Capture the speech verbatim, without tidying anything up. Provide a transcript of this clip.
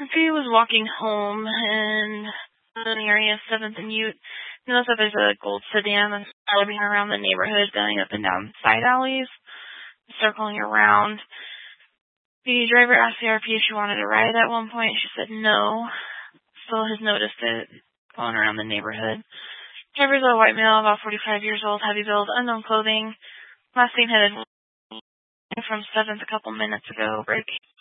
He was walking home in an area of seventh and Ute. You notice that there's a gold sedan that's driving around the neighborhood, going up and down side alleys, circling around. The driver asked the R P if she wanted to ride at one point. She said no. Still has noticed it going around the neighborhood. Driver's a white male, about forty-five years old, heavy build, unknown clothing. Last seen headed from seventh a couple minutes ago. Break.